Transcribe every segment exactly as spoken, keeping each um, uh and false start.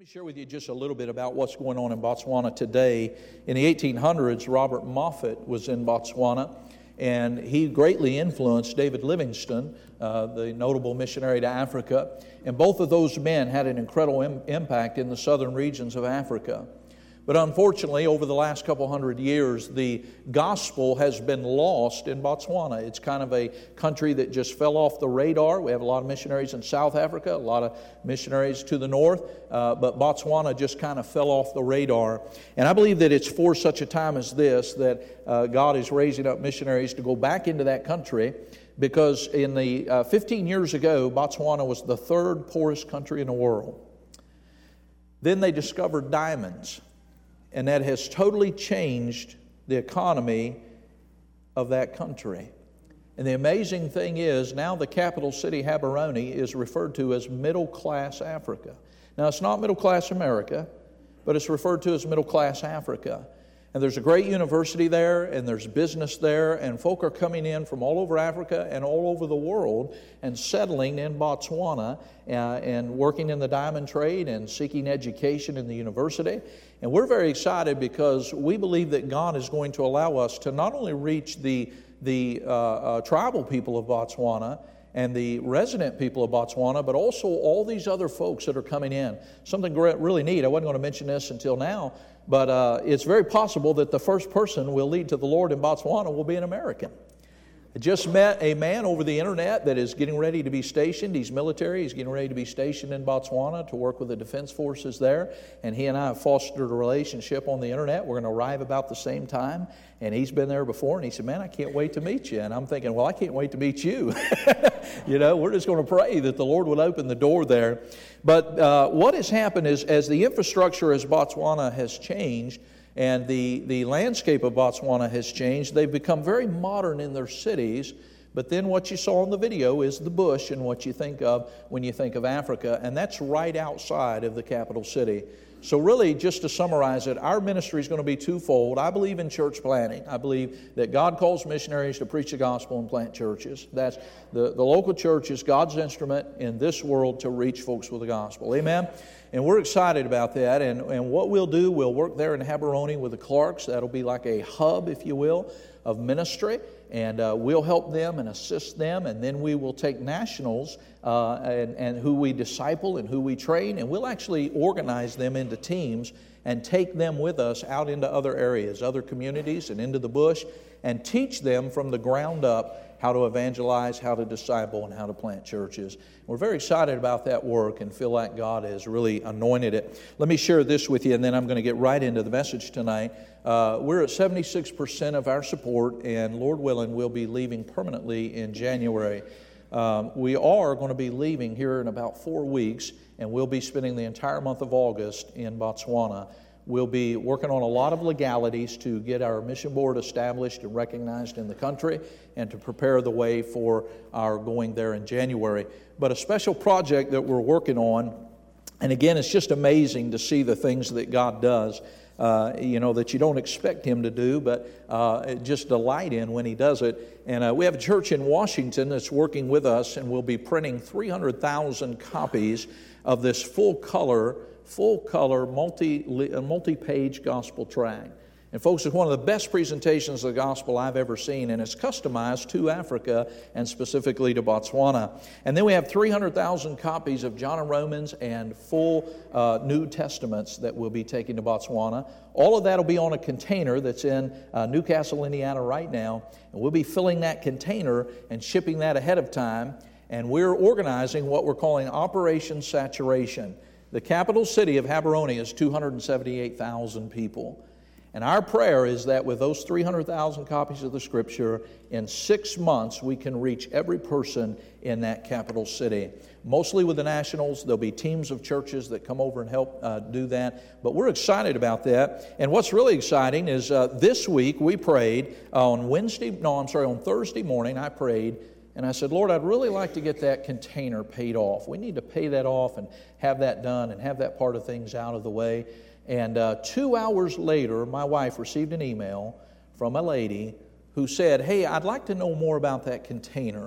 Let me share with you just a little bit about what's going on in Botswana today. In the eighteen hundreds, Robert Moffat was in Botswana, and he greatly influenced David Livingstone, uh, the notable missionary to Africa. And both of those men had an incredible im- impact in the southern regions of Africa. But unfortunately, over the last couple hundred years, the gospel has been lost in Botswana. It's kind of a country that just fell off the radar. We have a lot of missionaries in South Africa, a lot of missionaries to the north, uh, but Botswana just kind of fell off the radar. And I believe that it's for such a time as this that uh, God is raising up missionaries to go back into that country, because in the uh, fifteen years ago, Botswana was the third poorest country in the world. Then they discovered diamonds. And that has totally changed the economy of that country. And the amazing thing is, now the capital city, Gaborone, is referred to as middle-class Africa. Now, it's not middle-class America, but it's referred to as middle-class Africa. And there's a great university there, and there's business there, and folk are coming in from all over Africa and all over the world and settling in Botswana uh, and working in the diamond trade and seeking education in the university. And we're very excited because we believe that God is going to allow us to not only reach the, the uh, uh, tribal people of Botswana and the resident people of Botswana, but also all these other folks that are coming in. Something really neat. I wasn't going to mention this until now, but uh, it's very possible that the first person we'll lead to the Lord in Botswana will be an American. I just met a man over the internet that is getting ready to be stationed. He's military. He's getting ready to be stationed in Botswana to work with the defense forces there. And he and I have fostered a relationship on the internet. We're going to arrive about the same time. And he's been there before. And he said, man, I can't wait to meet you. And I'm thinking, well, I can't wait to meet you. You know, we're just going to pray that the Lord would open the door there. But uh, what has happened is, as the infrastructure as Botswana has changed, and the, the landscape of Botswana has changed, they've become very modern in their cities. But then what you saw in the video is the bush and what you think of when you think of Africa. And that's right outside of the capital city. So really, just to summarize it, our ministry is going to be twofold. I believe in church planting. I believe that God calls missionaries to preach the gospel and plant churches. That's the, the local church is God's instrument in this world to reach folks with the gospel. Amen? And we're excited about that. And, and what we'll do, we'll work there in Gaborone with the Clarks. That'll be like a hub, if you will, of ministry. And uh, we'll help them and assist them. And then we will take nationals uh, and, and who we disciple and who we train. And we'll actually organize them into teams and take them with us out into other areas, other communities, and into the bush, and teach them from the ground up how to evangelize, how to disciple, and how to plant churches. We're very excited about that work and feel like God has really anointed it. Let me share this with you, and then I'm going to get right into the message tonight. Uh, we're at seventy-six percent of our support, and Lord willing, we'll be leaving permanently in January. Um, we are going to be leaving here in about four weeks, and we'll be spending the entire month of August in Botswana. We'll be working on a lot of legalities to get our mission board established and recognized in the country and to prepare the way for our going there in January. But a special project that we're working on, and again, it's just amazing to see the things that God does, uh, you know, that you don't expect Him to do, but uh, just delight in when He does it. And uh, we have a church in Washington that's working with us, and we'll be printing three hundred thousand copies of this full-color full-color, multi, multi-page gospel tract. And folks, it's one of the best presentations of the gospel I've ever seen, and it's customized to Africa and specifically to Botswana. And then we have three hundred thousand copies of John and Romans and full uh, New Testaments that we'll be taking to Botswana. All of that will be on a container that's in uh, Newcastle, Indiana right now, and we'll be filling that container and shipping that ahead of time, and we're organizing what we're calling Operation Saturation. The capital city of Gaborone is two hundred seventy-eight thousand people. And our prayer is that with those three hundred thousand copies of the Scripture, in six months we can reach every person in that capital city. Mostly with the nationals. There'll be teams of churches that come over and help uh, do that. But we're excited about that. And what's really exciting is uh, this week we prayed on Wednesday, no, I'm sorry, on Thursday morning I prayed. And I said, Lord, I'd really like to get that container paid off. We need to pay that off and have that done and have that part of things out of the way. And uh, two hours later, my wife received an email from a lady who said, hey, I'd like to know more about that container.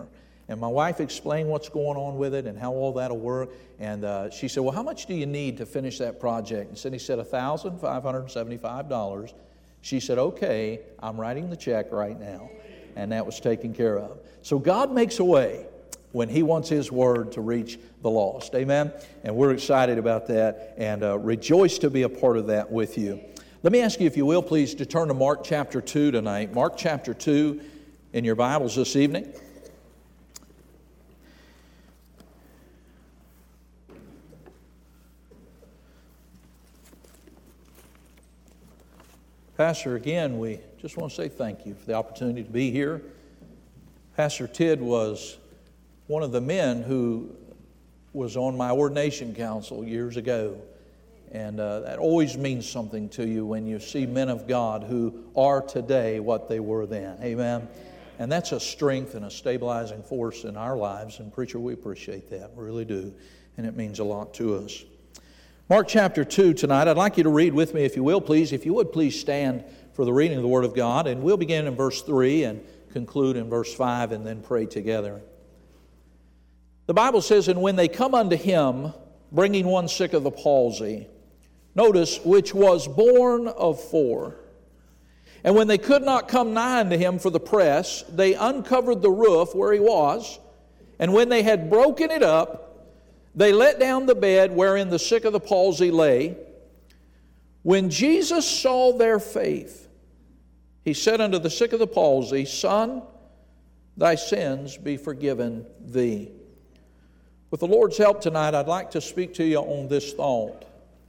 And my wife explained what's going on with it and how all that'll work. And uh, she said, well, how much do you need to finish that project? And Cindy said, one thousand five hundred seventy-five dollars. She said, okay, I'm writing the check right now. And that was taken care of. So God makes a way when He wants His word to reach the lost. Amen? And we're excited about that and uh, rejoice to be a part of that with you. Let me ask you, if you will, please, to turn to Mark chapter two tonight. Mark chapter two in your Bibles this evening. Pastor, again, we just want to say thank you for the opportunity to be here. Pastor Tidd was one of the men who was on my ordination council years ago. And uh, that always means something to you when you see men of God who are today what they were then. Amen? And that's a strength and a stabilizing force in our lives. And preacher, we appreciate that. We really do. And it means a lot to us. Mark chapter two tonight. I'd like you to read with me, if you will, please. If you would, please stand for the reading of the Word of God. And we'll begin in verse three and conclude in verse five and then pray together. The Bible says, and when they come unto him, bringing one sick of the palsy, notice, which was born of four. And when they could not come nigh unto him for the press, they uncovered the roof where he was. And when they had broken it up, they let down the bed wherein the sick of the palsy lay. When Jesus saw their faith, He said unto the sick of the palsy, Son, thy sins be forgiven thee. With the Lord's help tonight, I'd like to speak to you on this thought.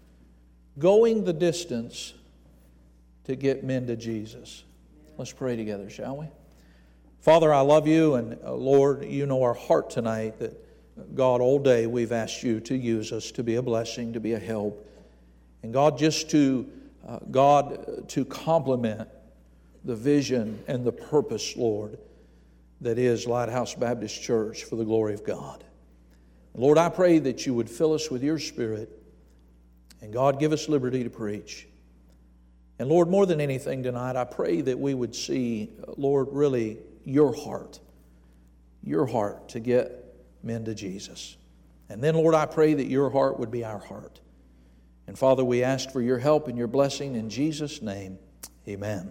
Going the distance to get men to Jesus. Let's pray together, shall we? Father, I love you, and uh, Lord, you know our heart tonight that God, all day we've asked you to use us to be a blessing, to be a help. And God, just to, uh, God, to complement the vision and the purpose, Lord, that is Lighthouse Baptist Church for the glory of God. Lord, I pray that you would fill us with your Spirit. And God, give us liberty to preach. And Lord, more than anything tonight, I pray that we would see, Lord, really your heart. Your heart to get men to Jesus. And then, Lord, I pray that your heart would be our heart. And Father, we ask for your help and your blessing in Jesus' name. Amen.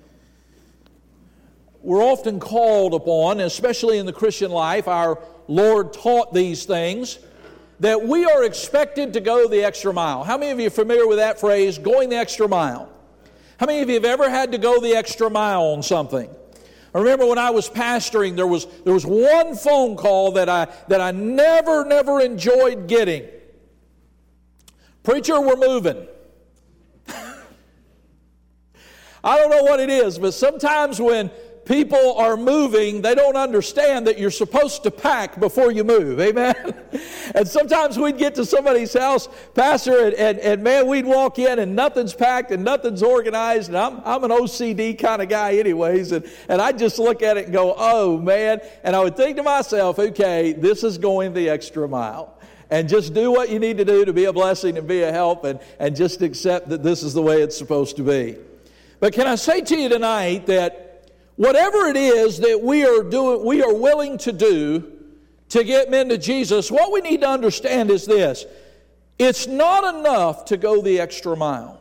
We're often called upon, especially in the Christian life, our Lord taught these things, that we are expected to go the extra mile. How many of you are familiar with that phrase, going the extra mile? How many of you have ever had to go the extra mile on something? I remember when I was pastoring, there was there was one phone call that I that I never, never enjoyed getting. Preacher, we're moving. I don't know what it is, but sometimes when people are moving, they don't understand that you're supposed to pack before you move. Amen? And sometimes we'd get to somebody's house, Pastor, and, and, and man, we'd walk in and nothing's packed and nothing's organized. And I'm, I'm an O C D kind of guy anyways. And, and I'd just look at it and go, oh, man. And I would think to myself, okay, this is going the extra mile. And just do what you need to do to be a blessing and be a help, and, and just accept that this is the way it's supposed to be. But can I say to you tonight that whatever it is that we are doing, we are willing to do to get men to Jesus, what we need to understand is this. It's not enough to go the extra mile.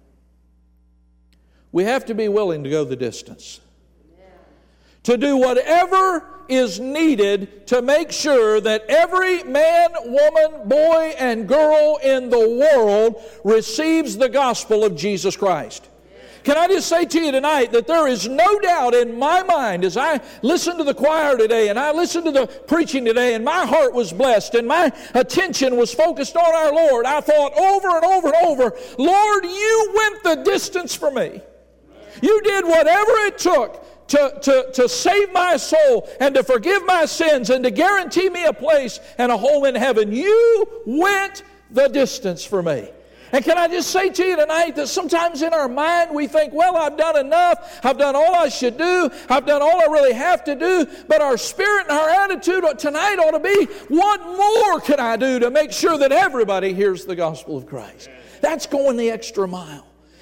We have to be willing to go the distance. To do whatever is needed to make sure that every man, woman, boy, and girl in the world receives the gospel of Jesus Christ. Can I just say to you tonight that there is no doubt in my mind as I listened to the choir today and I listened to the preaching today and my heart was blessed and my attention was focused on our Lord. I thought over and over and over, Lord, you went the distance for me. You did whatever it took to, to, to save my soul and to forgive my sins and to guarantee me a place and a home in heaven. You went the distance for me. And can I just say to you tonight that sometimes in our mind we think, well, I've done enough. I've done all I should do. I've done all I really have to do. But our spirit and our attitude tonight ought to be, what more can I do to make sure that everybody hears the gospel of Christ? That's going the extra mile.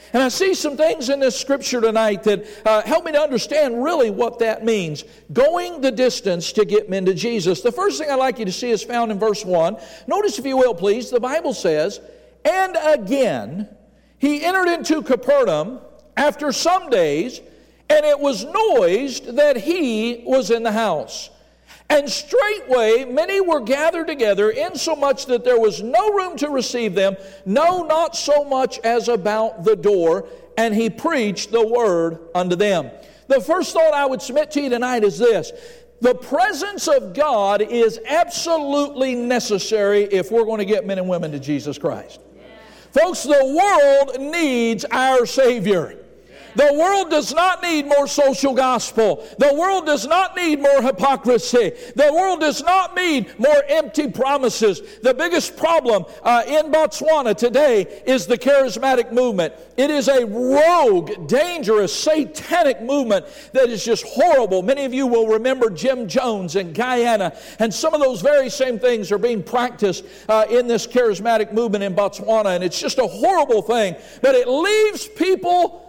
And I see some things in this scripture tonight that uh, help me to understand really what that means. Going the distance to get men to Jesus. The first thing I'd like you to see is found in verse one. Notice, if you will, please, the Bible says, "And again he entered into Capernaum after some days, and it was noised that he was in the house. And straightway many were gathered together, insomuch that there was no room to receive them, no, not so much as about the door. And he preached the word unto them." The first thought I would submit to you tonight is this: the presence of God is absolutely necessary if we're going to get men and women to Jesus Christ. Yeah. Folks, the world needs our Savior. The world does not need more social gospel. The world does not need more hypocrisy. The world does not need more empty promises. The biggest problem uh, in Botswana today is the charismatic movement. It is a rogue, dangerous, satanic movement that is just horrible. Many of you will remember Jim Jones in Guyana, and some of those very same things are being practiced uh, in this charismatic movement in Botswana, and it's just a horrible thing. But it leaves people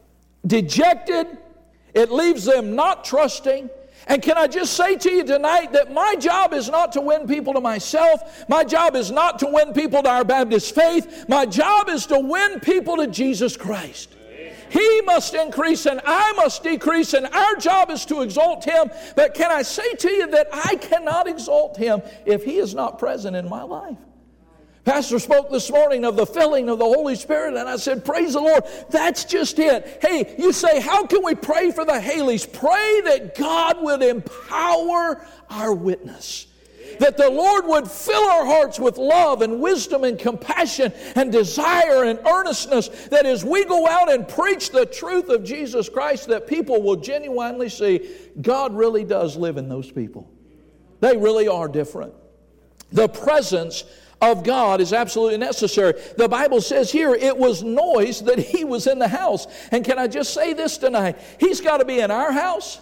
dejected. It leaves them not trusting. And can I just say to you tonight that my job is not to win people to myself. My job is not to win people to our Baptist faith. My job is to win people to Jesus Christ. He must increase and I must decrease, and our job is to exalt Him. But can I say to you that I cannot exalt Him if He is not present in my life? Pastor spoke this morning of the filling of the Holy Spirit, and I said, praise the Lord, that's just it. Hey, you say, how can we pray for the Haleys? Pray that God would empower our witness. That the Lord would fill our hearts with love and wisdom and compassion and desire and earnestness, that as we go out and preach the truth of Jesus Christ, that people will genuinely see God really does live in those people. They really are different. The presence of God is absolutely necessary. The Bible says here, it was noise that he was in the house. And can I just say this tonight? He's got to be in our house.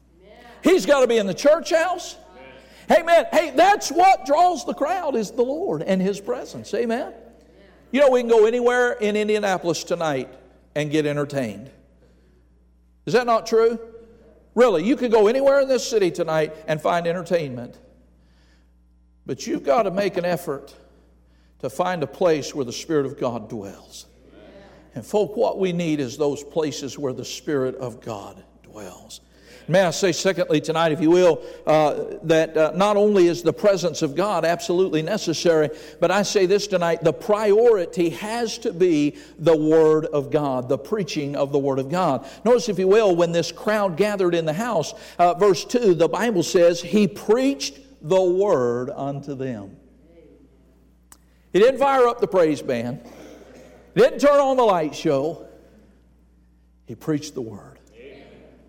He's got to be in the church house. Amen. Hey, that's what draws the crowd, is the Lord and His presence. Amen. You know, we can go anywhere in Indianapolis tonight and get entertained. Is that not true? Really, you could go anywhere in this city tonight and find entertainment. But you've got to make an effort to find a place where the Spirit of God dwells. Amen. And folk, what we need is those places where the Spirit of God dwells. May I say secondly tonight, if you will, uh, that uh, not only is the presence of God absolutely necessary, but I say this tonight, the priority has to be the Word of God, the preaching of the Word of God. Notice, if you will, when this crowd gathered in the house, uh, verse two, the Bible says, He preached the Word unto them. He didn't fire up the praise band. He didn't turn on the light show. He preached the Word. Amen.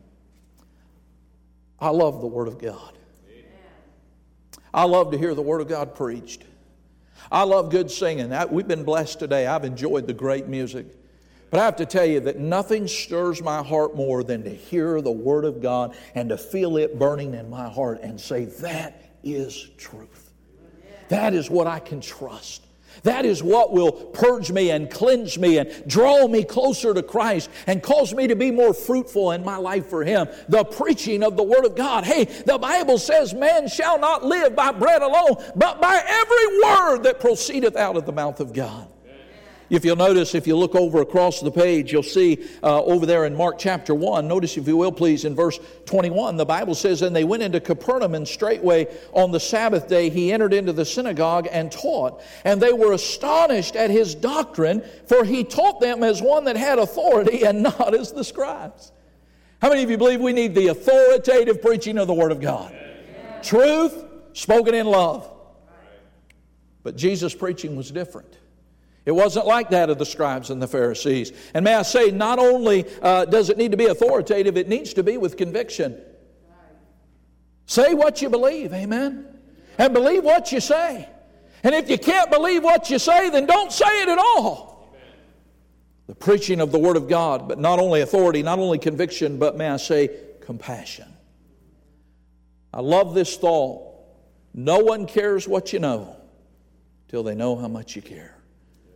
I love the Word of God. Amen. I love to hear the Word of God preached. I love good singing. I, we've been blessed today. I've enjoyed the great music. But I have to tell you that nothing stirs my heart more than to hear the Word of God and to feel it burning in my heart and say, that is truth. That is what I can trust. That is what will purge me and cleanse me and draw me closer to Christ and cause me to be more fruitful in my life for Him. The preaching of the Word of God. Hey, the Bible says, man shall not live by bread alone, but by every word that proceedeth out of the mouth of God. If you'll notice, if you look over across the page, you'll see uh, over there in Mark chapter one, notice if you will please in verse twenty-one, the Bible says, and they went into Capernaum, and straightway on the Sabbath day he entered into the synagogue and taught. And they were astonished at his doctrine, for he taught them as one that had authority and not as the scribes. How many of you believe we need the authoritative preaching of the Word of God? Yeah. Truth spoken in love. But Jesus' preaching was different. It wasn't like that of the scribes and the Pharisees. And may I say, not only uh, does it need to be authoritative, it needs to be with conviction. Say what you believe, amen? And believe what you say. And if you can't believe what you say, then don't say it at all. Amen. The preaching of the Word of God, but not only authority, not only conviction, but may I say, compassion. I love this thought. No one cares what you know till they know how much you care.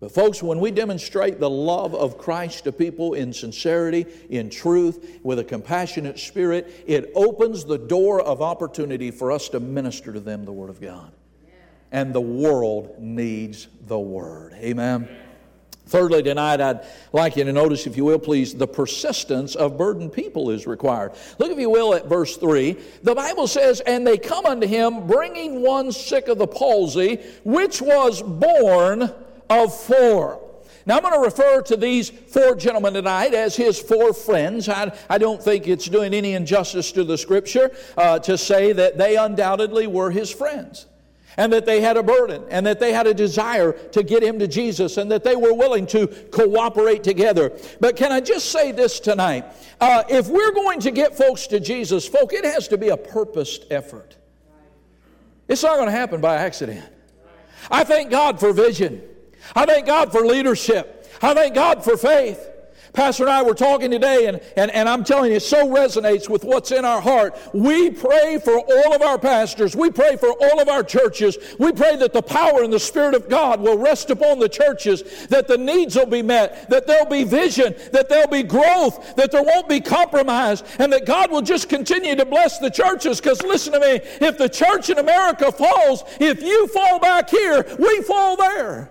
But folks, when we demonstrate the love of Christ to people in sincerity, in truth, with a compassionate spirit, it opens the door of opportunity for us to minister to them the Word of God. And the world needs the Word. Amen. Thirdly, tonight I'd like you to notice, if you will, please, the persistence of burdened people is required. Look, if you will, at verse three. The Bible says, "And they come unto him, bringing one sick of the palsy, which was born of four." Now, I'm going to refer to these four gentlemen tonight as his four friends. I, I don't think it's doing any injustice to the Scripture uh, to say that they undoubtedly were his friends, and that they had a burden, and that they had a desire to get him to Jesus, and that they were willing to cooperate together. But can I just say this tonight? Uh, if we're going to get folks to Jesus, folk, it has to be a purposed effort. It's not going to happen by accident. I thank God for vision. I thank God for leadership. I thank God for faith. Pastor and I were talking today, and, and, and I'm telling you, it so resonates with what's in our heart. We pray for all of our pastors. We pray for all of our churches. We pray that the power and the Spirit of God will rest upon the churches, that the needs will be met, that there'll be vision, that there'll be growth, that there won't be compromise, and that God will just continue to bless the churches. Because listen to me, if the church in America falls, if you fall back here, we fall there.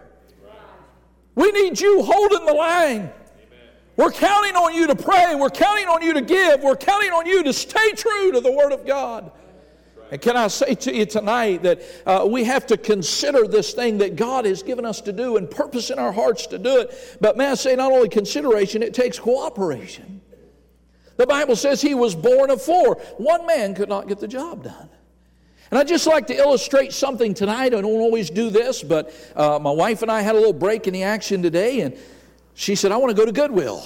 We need you holding the line. We're counting on you to pray. We're counting on you to give. We're counting on you to stay true to the Word of God. And can I say to you tonight that uh, we have to consider this thing that God has given us to do and purpose in our hearts to do it. But may I say, not only consideration, it takes cooperation. The Bible says he was born of four. One man could not get the job done. And I'd just like to illustrate something tonight. I don't always do this, but uh, my wife and I had a little break in the action today, and she said, "I want to go to Goodwill."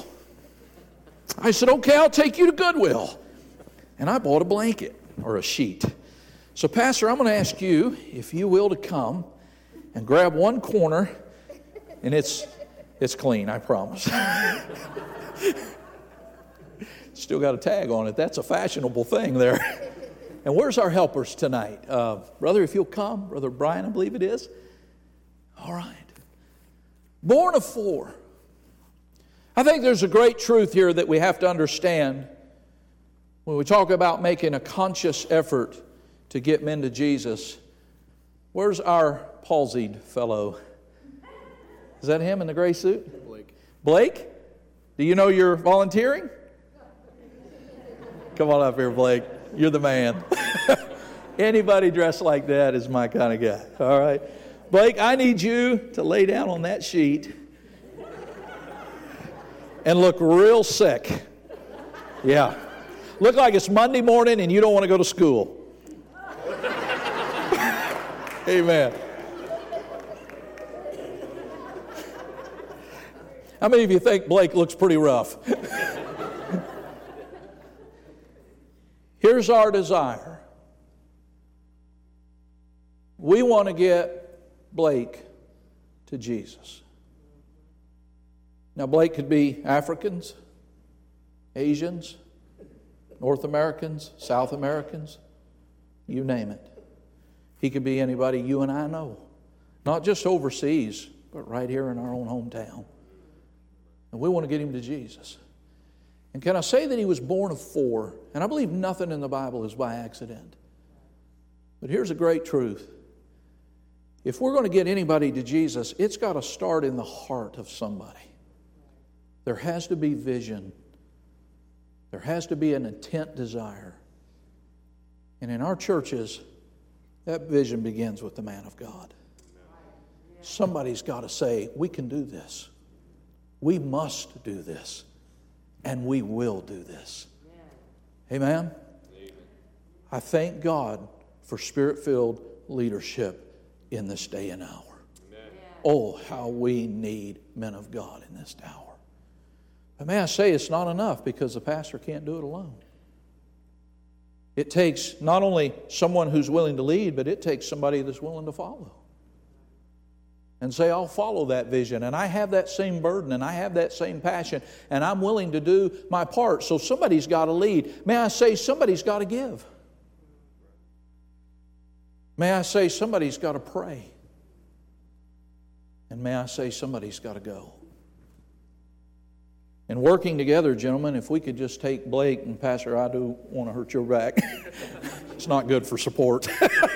I said, "Okay, I'll take you to Goodwill." And I bought a blanket or a sheet. So, Pastor, I'm going to ask you, if you will, to come and grab one corner, and it's it's clean, I promise. Still got a tag on it. That's a fashionable thing there. And where's our helpers tonight? Uh, brother, if you'll come. Brother Brian, I believe it is. All right. Born of four. I think there's a great truth here that we have to understand when we talk about making a conscious effort to get men to Jesus. Where's our palsied fellow? Is that him in the gray suit? Blake. Blake? Do you know you're volunteering? Come on up here, Blake. You're the man. Anybody dressed like that is my kind of guy. All right. Blake, I need you to lay down on that sheet and look real sick. Yeah. Look like it's Monday morning and you don't want to go to school. Amen. How many of you think Blake looks pretty rough? Here's our desire. We want to get Blake to Jesus. Now, Blake could be Africans, Asians, North Americans, South Americans, you name it. He could be anybody you and I know. Not just overseas, but right here in our own hometown. And we want to get him to Jesus. And can I say that he was born of four? And I believe nothing in the Bible is by accident. But here's a great truth. If we're going to get anybody to Jesus, it's got to start in the heart of somebody. There has to be vision. There has to be an intent desire. And in our churches, that vision begins with the man of God. Somebody's got to say, we can do this. We must do this. And we will do this. Amen? Amen. I thank God for Spirit-filled leadership in this day and hour. Amen. Oh, how we need men of God in this hour. But may I say, it's not enough because the pastor can't do it alone. It takes not only someone who's willing to lead, but it takes somebody that's willing to follow. And say, I'll follow that vision, and I have that same burden, and I have that same passion, and I'm willing to do my part. So somebody's got to lead. May I say, somebody's got to give. May I say, somebody's got to pray. And may I say, somebody's got to go. And working together, gentlemen, if we could just take Blake, and Pastor, I do want to hurt your back. It's not good for support.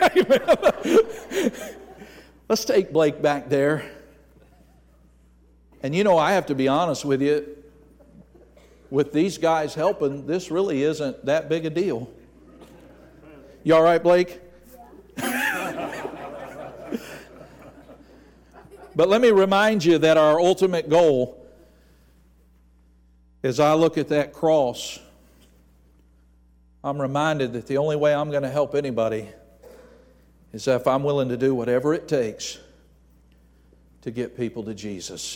Let's take Blake back there. And you know, I have to be honest with you, with these guys helping, this really isn't that big a deal. You all right, Blake? But let me remind you that our ultimate goal, as I look at that cross, I'm reminded that the only way I'm going to help anybody is if I'm willing to do whatever it takes to get people to Jesus.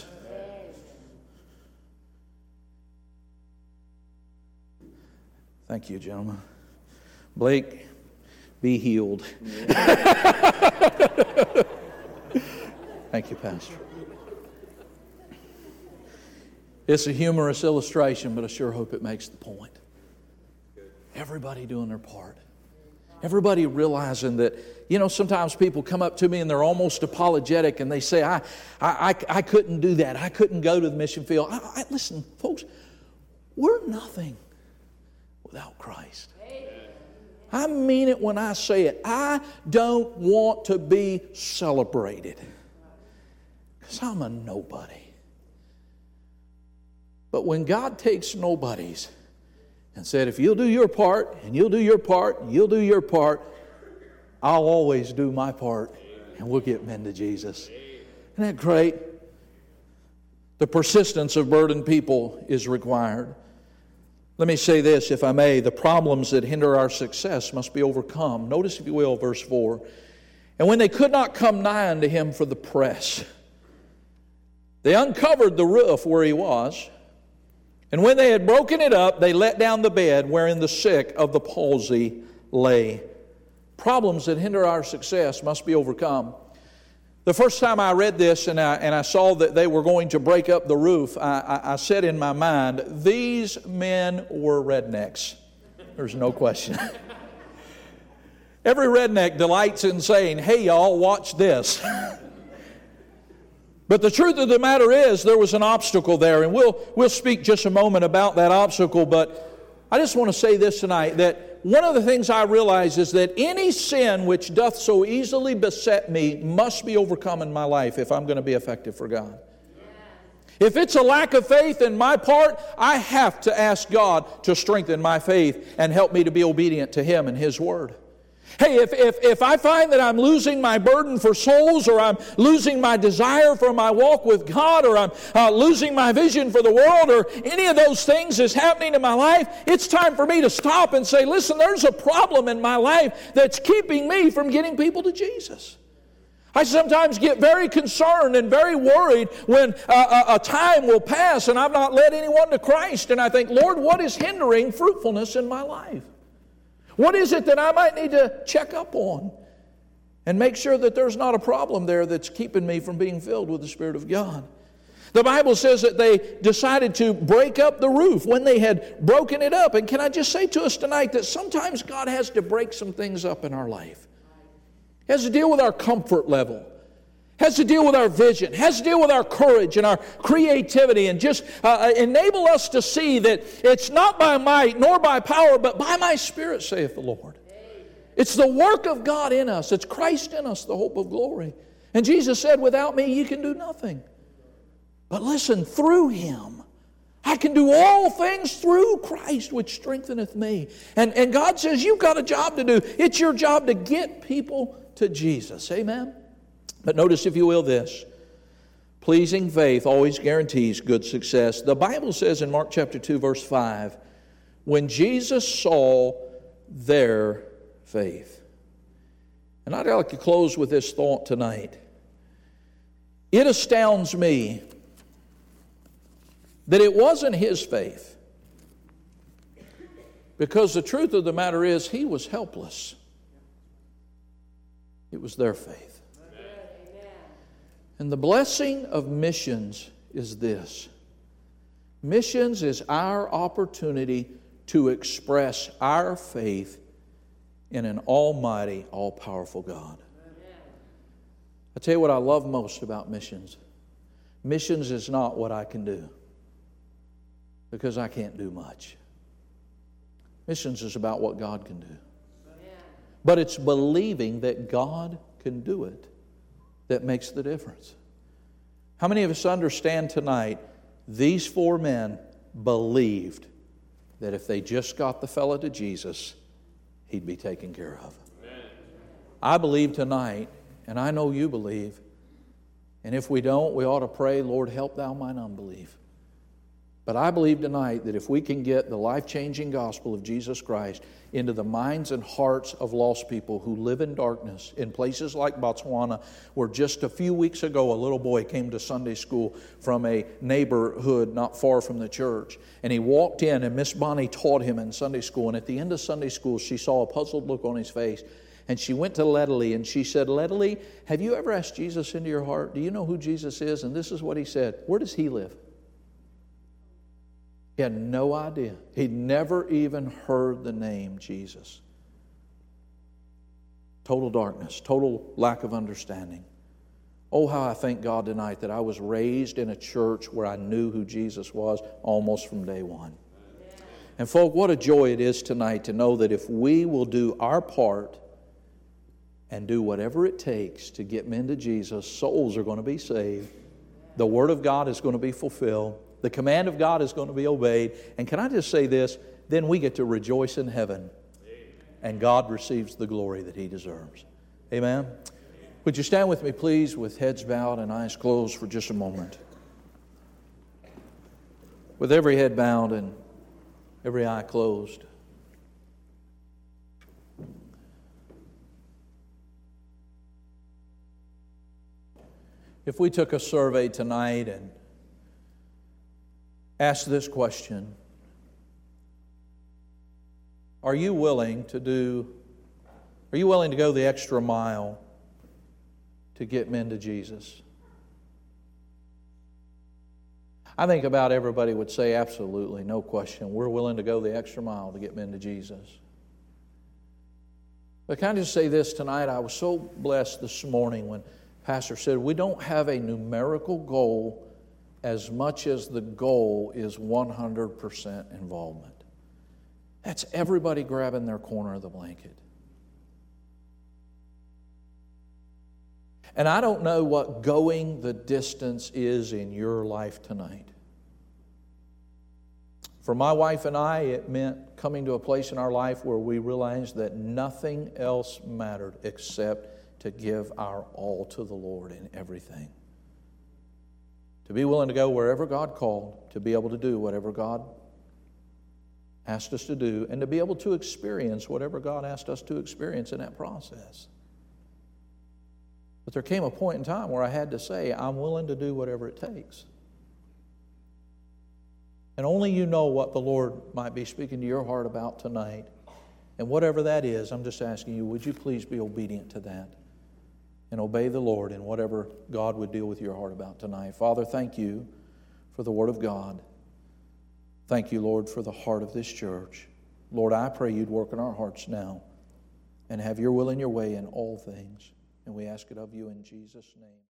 Thank you, gentlemen. Blake, be healed. Thank you, Pastor. It's a humorous illustration, but I sure hope it makes the point. Everybody doing their part. Everybody realizing that, you know, sometimes people come up to me and they're almost apologetic and they say, I I, I, I couldn't do that. I couldn't go to the mission field. I, I, listen, folks, we're nothing without Christ. I mean it when I say it. I don't want to be celebrated because I'm a nobody. But when God takes nobodies and said, if you'll do your part, and you'll do your part, and you'll do your part, I'll always do my part, and we'll get men to Jesus. Isn't that great? The persistence of burdened people is required. Let me say this, if I may. The problems that hinder our success must be overcome. Notice, if you will, verse four. And when they could not come nigh unto him for the press, they uncovered the roof where he was. And when they had broken it up, they let down the bed wherein the sick of the palsy lay. Problems that hinder our success must be overcome. The first time I read this and I, and I saw that they were going to break up the roof, I, I, I said in my mind, these men were rednecks. There's no question. Every redneck delights in saying, hey y'all, watch this. But the truth of the matter is, there was an obstacle there, and we'll we'll speak just a moment about that obstacle, but I just want to say this tonight, that one of the things I realize is that any sin which doth so easily beset me must be overcome in my life if I'm going to be effective for God. If it's a lack of faith in my part, I have to ask God to strengthen my faith and help me to be obedient to Him and His Word. Hey, if, if, if I find that I'm losing my burden for souls, or I'm losing my desire for my walk with God, or I'm uh, losing my vision for the world, or any of those things is happening in my life, it's time for me to stop and say, listen, there's a problem in my life that's keeping me from getting people to Jesus. I sometimes get very concerned and very worried when uh, a, a time will pass and I've not led anyone to Christ, and I think, Lord, what is hindering fruitfulness in my life? What is it that I might need to check up on and make sure that there's not a problem there that's keeping me from being filled with the Spirit of God? The Bible says that they decided to break up the roof when they had broken it up. And can I just say to us tonight that sometimes God has to break some things up in our life. He has to deal with our comfort level. Has to deal with our vision, has to deal with our courage and our creativity, and just uh, enable us to see that it's not by might nor by power, but by my Spirit, saith the Lord. It's the work of God in us. It's Christ in us, the hope of glory. And Jesus said, without me you can do nothing. But listen, through Him, I can do all things through Christ, which strengtheneth me. And, and God says, you've got a job to do. It's your job to get people to Jesus. Amen? But notice, if you will, this. Pleasing faith always guarantees good success. The Bible says in Mark chapter two, verse five, when Jesus saw their faith. And I'd like to close with this thought tonight. It astounds me that it wasn't his faith. Because the truth of the matter is, he was helpless. It was their faith. And the blessing of missions is this. Missions is our opportunity to express our faith in an almighty, all-powerful God. I tell you what I love most about missions. Missions is not what I can do, because I can't do much. Missions is about what God can do. But it's believing that God can do it that makes the difference. How many of us understand tonight, these four men believed that if they just got the fellow to Jesus, he'd be taken care of. Amen. I believe tonight, and I know you believe, and if we don't, we ought to pray, Lord, help thou mine unbelief. But I believe tonight that if we can get the life-changing gospel of Jesus Christ into the minds and hearts of lost people who live in darkness in places like Botswana, where just a few weeks ago a little boy came to Sunday school from a neighborhood not far from the church, and he walked in and Miss Bonnie taught him in Sunday school, and at the end of Sunday school she saw a puzzled look on his face, and she went to Ledley and she said, Ledley, have you ever asked Jesus into your heart? Do you know who Jesus is? And this is what he said. Where does he live? He had no idea. He'd never even heard the name Jesus. Total darkness, total lack of understanding. Oh, how I thank God tonight that I was raised in a church where I knew who Jesus was almost from day one. And folk, what a joy it is tonight to know that if we will do our part and do whatever it takes to get men to Jesus, souls are going to be saved. The Word of God is going to be fulfilled. The command of God is going to be obeyed. And can I just say this? Then we get to rejoice in heaven. And God receives the glory that He deserves. Amen? Would you stand with me, please, with heads bowed and eyes closed for just a moment? With every head bowed and every eye closed. If we took a survey tonight and asked this question, are you willing to do, are you willing to go the extra mile to get men to Jesus? I think about everybody would say absolutely, no question. We're willing to go the extra mile to get men to Jesus. But can I just say this tonight? I was so blessed this morning when Pastor said we don't have a numerical goal as much as the goal is one hundred percent involvement. That's everybody grabbing their corner of the blanket. And I don't know what going the distance is in your life tonight. For my wife and I, it meant coming to a place in our life where we realized that nothing else mattered except to give our all to the Lord in everything. To be willing to go wherever God called, to be able to do whatever God asked us to do, and to be able to experience whatever God asked us to experience in that process. But there came a point in time where I had to say, I'm willing to do whatever it takes. And only you know what the Lord might be speaking to your heart about tonight. And whatever that is, I'm just asking you, would you please be obedient to that? And obey the Lord in whatever God would deal with your heart about tonight. Father, thank you for the Word of God. Thank you, Lord, for the heart of this church. Lord, I pray you'd work in our hearts now and have your will and your way in all things. And we ask it of you in Jesus' name.